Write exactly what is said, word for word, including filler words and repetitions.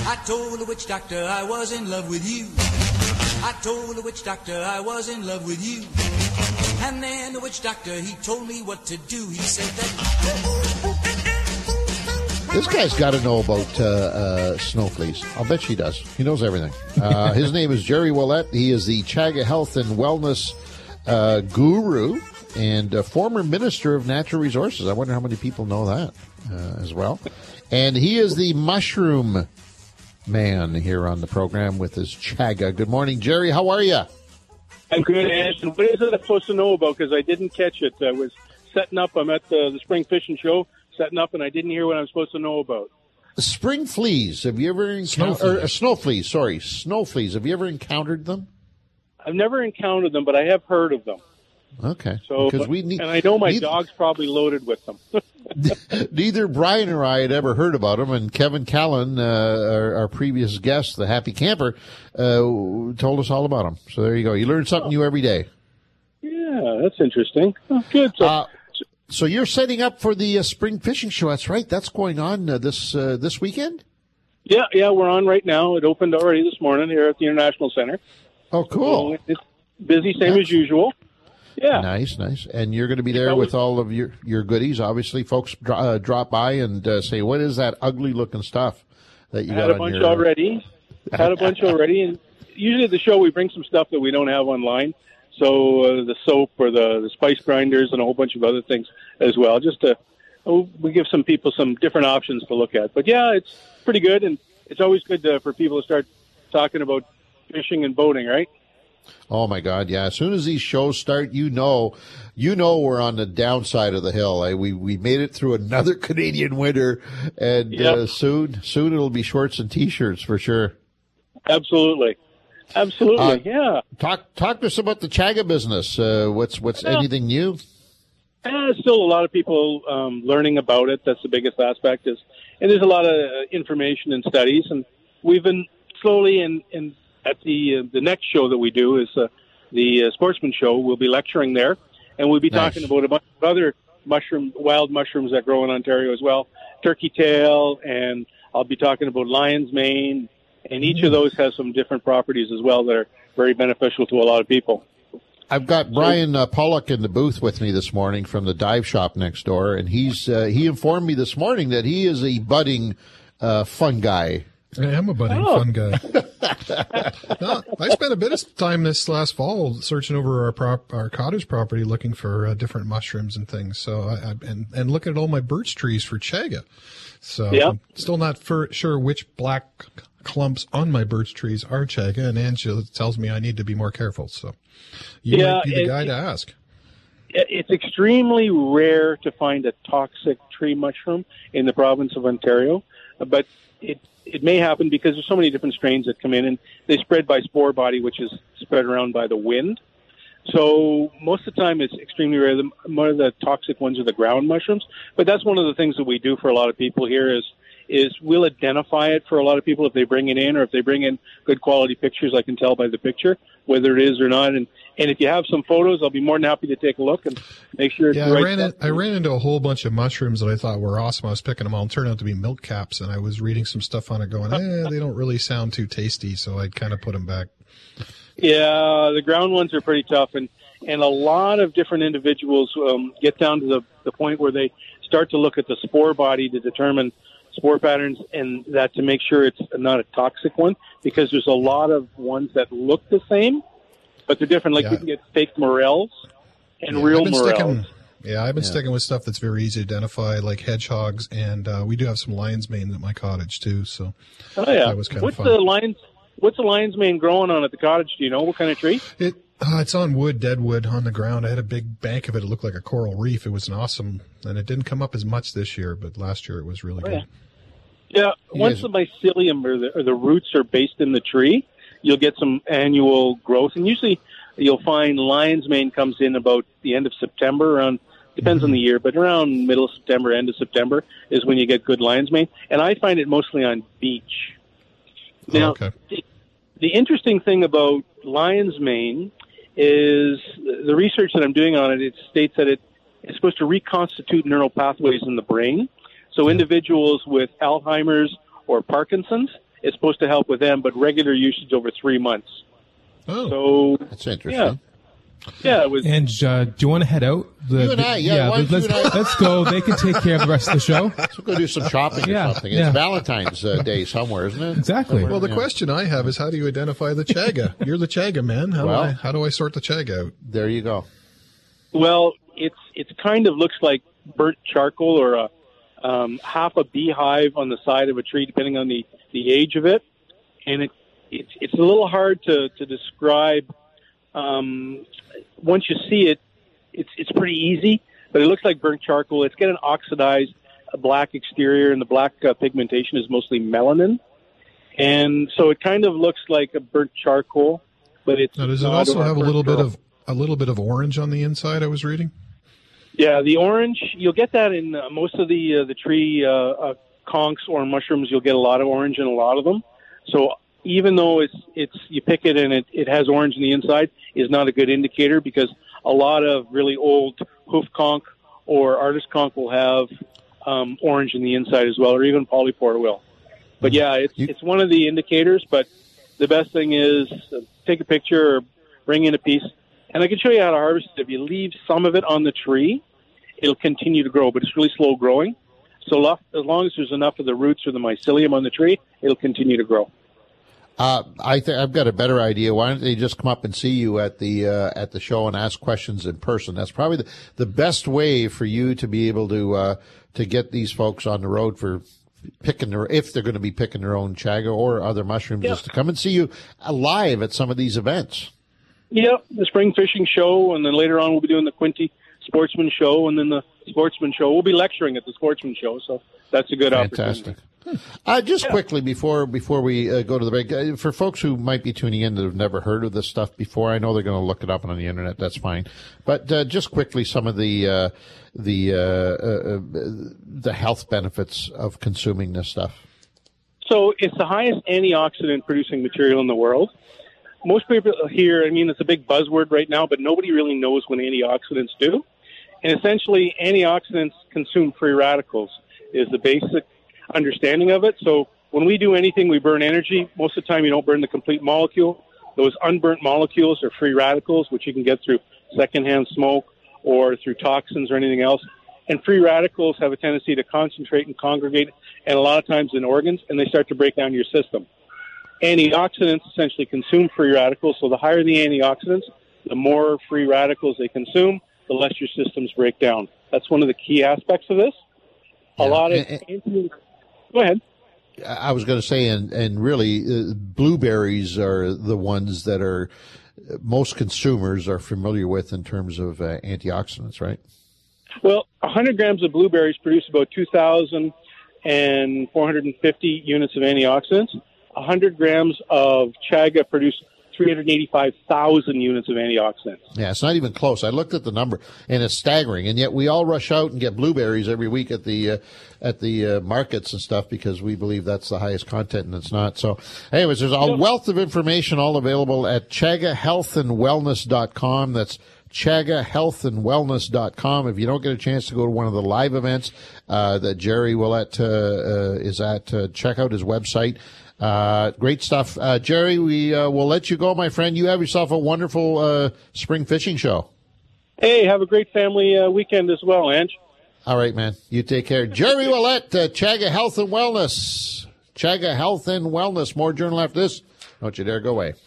I told the witch doctor I was in love with you. I told the witch doctor I was in love with you. And then the witch doctor, he told me what to do. He said that... This guy's got to know about uh, uh, snow fleas. I'll bet she does. He knows everything. Uh, his name is Jerry Ouellette. He is the Chaga Health and Wellness uh, guru and uh, former Minister of Natural Resources. I wonder how many people know that uh, as well. And he is the mushroom man here on the program with his Chaga. Good morning, Jerry. How are you? I'm good, Ashton. What is it I'm supposed to know about? Because I didn't catch it. I was setting up. I'm at the, the Spring Fishing Show, setting up, and I didn't hear what I'm supposed to know about. Spring fleas. Have you ever encountered... Snow, uh, snow fleas, sorry. Snow fleas. Have you ever encountered them? I've never encountered them, but I have heard of them. Okay. So, because we need, and I know my neither, dog's probably loaded with them. Neither Brian or I had ever heard about them, and Kevin Callan, uh, our, our previous guest, the Happy Camper, uh, told us all about them. So there you go. You learn something oh. new every day. Yeah, that's interesting. Oh, good. So, uh, so you're setting up for the uh, Spring Fishing Show. That's right. That's going on uh, this uh, this weekend? Yeah, yeah, we're on right now. It opened already this morning here at the International Center. Oh, cool. So it's busy, same that's- as usual. Yeah. Nice, nice. And you're going to be there with all of your, your goodies. Obviously, folks dro- uh, drop by and uh, say, what is that ugly-looking stuff that you I got had a on bunch your... already. Had a bunch already. And usually at the show, we bring some stuff that we don't have online. So uh, the soap or the, the spice grinders and a whole bunch of other things as well. Just to, oh, we give some people some different options to look at. But, yeah, it's pretty good. And it's always good to, for people to start talking about fishing and boating, right? Oh my God! Yeah, as soon as these shows start, you know, you know, we're on the downside of the hill. Eh? We we made it through another Canadian winter, and yep. uh, soon soon it'll be shorts and t-shirts for sure. Absolutely, absolutely, uh, yeah. Talk talk to us about the Chaga business. Uh, what's what's yeah. anything new? Uh, still a lot of people um, learning about it. That's the biggest aspect. Is and there's a lot of uh, information and studies, and we've been slowly and and. At the uh, the next show that we do is uh, the uh, Sportsman Show. We'll be lecturing there, and we'll be nice. talking about a bunch of other mushroom, wild mushrooms that grow in Ontario as well. Turkey tail, and I'll be talking about lion's mane, and each mm. of those has some different properties as well that are very beneficial to a lot of people. I've got Brian uh, Pollock in the booth with me this morning from the dive shop next door, and he's uh, he informed me this morning that he is a budding uh, fun guy. I am a budding oh. fun guy. No, I spent a bit of time this last fall searching over our prop, our cottage property, looking for uh, different mushrooms and things. So I, I and and looking at all my birch trees for chaga. So yep. I'm still not for, sure which black clumps on my birch trees are chaga, and Angela tells me I need to be more careful. So you yeah, might be the it, guy it, to ask. It's extremely rare to find a toxic tree mushroom in the province of Ontario, but it. It may happen because there's so many different strains that come in, and they spread by spore body, which is spread around by the wind. So most of the time it's extremely rare. The, one of the toxic ones are the ground mushrooms, but that's one of the things that we do for a lot of people here is is we'll identify it for a lot of people if they bring it in or if they bring in good quality pictures. I can tell by the picture whether it is or not. And, and if you have some photos, I'll be more than happy to take a look and make sure it's yeah, the right I ran, in, I ran into a whole bunch of mushrooms that I thought were awesome. I was picking them all. It turned out to be milk caps, and I was reading some stuff on it going, eh, they don't really sound too tasty, so I kind of put them back. Yeah, the ground ones are pretty tough, and, and a lot of different individuals um, get down to the, the point where they start to look at the spore body to determine spore patterns, and that to make sure it's not a toxic one, because there's a lot of ones that look the same, but they're different. Like yeah. you can get fake morels and yeah, real I've morels. Sticking, yeah, I've been yeah. sticking with stuff that's very easy to identify, like hedgehogs, and uh, we do have some lion's mane at my cottage too. So oh yeah, that was kind what's of fun. the lions? What's the lion's mane growing on at the cottage? Do you know what kind of tree? It uh, it's on wood, dead wood on the ground. I had a big bank of it. It looked like a coral reef. It was an awesome, and it didn't come up as much this year, but last year it was really oh, good. Yeah. Yeah, You once guys- the mycelium or the, or the roots are based in the tree, you'll get some annual growth. And usually you'll find lion's mane comes in about the end of September, around, depends on the year, but around middle of September, end of September is when you get good lion's mane. And I find it mostly on beach. Oh, Now, okay. the, the interesting thing about lion's mane is the research that I'm doing on it, it states that it is supposed to reconstitute neural pathways in the brain. So individuals with Alzheimer's or Parkinson's, is supposed to help with them, but regular usage over three months. Oh, So That's interesting. yeah, yeah, it was. And uh, do you want to head out? The, You and I, yeah, why don't let's, you and I- let's go. They can take care of the rest of the show. So go do some shopping Yeah, or something. It's yeah. Valentine's uh, Day somewhere, isn't it? Exactly. Somewhere, well, the yeah. question I have is how do you identify the chaga? You're the chaga man. How Well- do I how do I sort the chaga out? There you go. Well, it's it's kind of looks like burnt charcoal or a um, half a beehive on the side of a tree, depending on the, the age of it, and it it's it's a little hard to to describe. Um, once you see it, it's it's pretty easy, but it looks like burnt charcoal. It's got an oxidized a black exterior, and the black uh, pigmentation is mostly melanin, and so it kind of looks like a burnt charcoal. But it's Now, does it not also have a burnt little bit charcoal. of a little bit of orange on the inside? I was reading. Yeah, the orange, you'll get that in uh, most of the uh, the tree uh, uh, conchs or mushrooms. You'll get a lot of orange in a lot of them. So even though it's it's you pick it and it, it has orange in the inside, is not a good indicator, because a lot of really old hoof conch or artist conch will have um, orange in the inside as well, or even polypore will. But yeah, it's You- it's one of the indicators. But the best thing is uh, take a picture or bring in a piece. And I can show you how to harvest it. If you leave some of it on the tree, it'll continue to grow, but it's really slow growing. So lo- as long as there's enough of the roots or the mycelium on the tree, it'll continue to grow. Uh, I think I've got a better idea. Why don't they just come up and see you at the uh, at the show and ask questions in person? That's probably the, the best way for you to be able to uh, to get these folks on the road for picking their, if they're going to be picking their own chaga or other mushrooms, Yeah. is to come and see you live at some of these events. Yeah, the spring fishing show, and then later on we'll be doing the Quinty Sportsman Show, and then the Sportsman Show. We'll be lecturing at the Sportsman Show, so that's a good Fantastic. opportunity. Uh, just quickly before before we uh, go to the break, uh, for folks who might be tuning in that have never heard of this stuff before, I know they're going to look it up on the internet. That's fine, but uh, just quickly, some of the uh, the uh, uh, uh, the health benefits of consuming this stuff. So it's the highest antioxidant producing material in the world. Most people here, I mean, it's a big buzzword right now, but nobody really knows what antioxidants do. And essentially, antioxidants consume free radicals is the basic understanding of it. So when we do anything, we burn energy. Most of the time, you don't burn the complete molecule. Those unburnt molecules are free radicals, which you can get through secondhand smoke or through toxins or anything else. And free radicals have a tendency to concentrate and congregate, and a lot of times in organs, and they start to break down your system. Antioxidants essentially consume free radicals, so the higher the antioxidants, the more free radicals they consume, the less your systems break down. That's one of the key aspects of this. A Yeah. lot of And- anti- go ahead. I was going to say, and and really, uh, blueberries are the ones that are most consumers are familiar with in terms of uh, antioxidants, right? Well, one hundred grams of blueberries produce about two thousand four hundred fifty units of antioxidants. one hundred grams of chaga produce three hundred eighty-five thousand units of antioxidants. Yeah, it's not even close. I looked at the number, and it's staggering. And yet, we all rush out and get blueberries every week at the uh, at the uh, markets and stuff because we believe that's the highest content, and it's not. So, anyways, there's a wealth of information all available at chaga health and wellness dot com. That's chaga health and wellness dot com. If you don't get a chance to go to one of the live events uh, that Jerry Willett uh, uh, is at, uh, check out his website. Uh, great stuff. Uh, Jerry, we uh, will let you go, my friend. You have yourself a wonderful uh, spring fishing show. Hey, have a great family uh, weekend as well, Ange. All right, man. You take care. Jerry Willett, uh, Chaga Health and Wellness. Chaga Health and Wellness. More journal after this. Don't you dare go away.